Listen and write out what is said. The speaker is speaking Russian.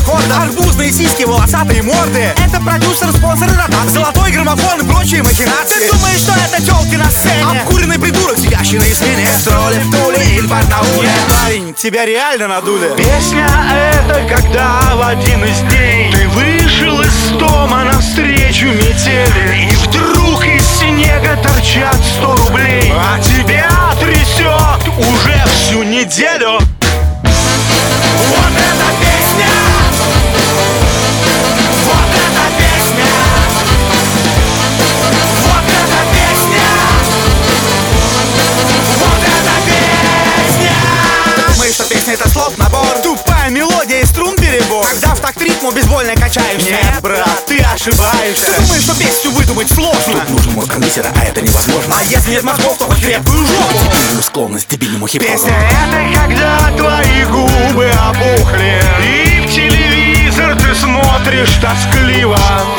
аккордов. Арбузные сиськи, волосатые морды. Это продюсер, спонсор и ротация. Золотой граммофон и прочие махинации. Ты думаешь, что это тёлки на сцене? Обкуренный придурок, сидящий на измене. Гастроли в Туле или в Барнауле. Парень, тебя реально надули. Песня это когда в один из дней ты вышел из дома навстречу метели, и вдруг из снега торчат 100 рублей, а тебя трясет уже всю неделю. Вот эта песня! Вот эта песня! Вот эта песня! Вот эта песня! Ты думаешь, что песня это слов набор? Тупая мелодия и струн перебор. Когда в такт ритму безвольно качаешься. Нет, брат, ты ошибаешься. Ты думаешь, что песню выдумать сложно? Тут нужен мозг кондитера, а это невозможно. А если нет мозгов, то хоть крепкую жопу. Дебильную склонность, дебильному хип-хопу. Песня это когда твои губы опухли, и в телевизор ты смотришь тоскливо.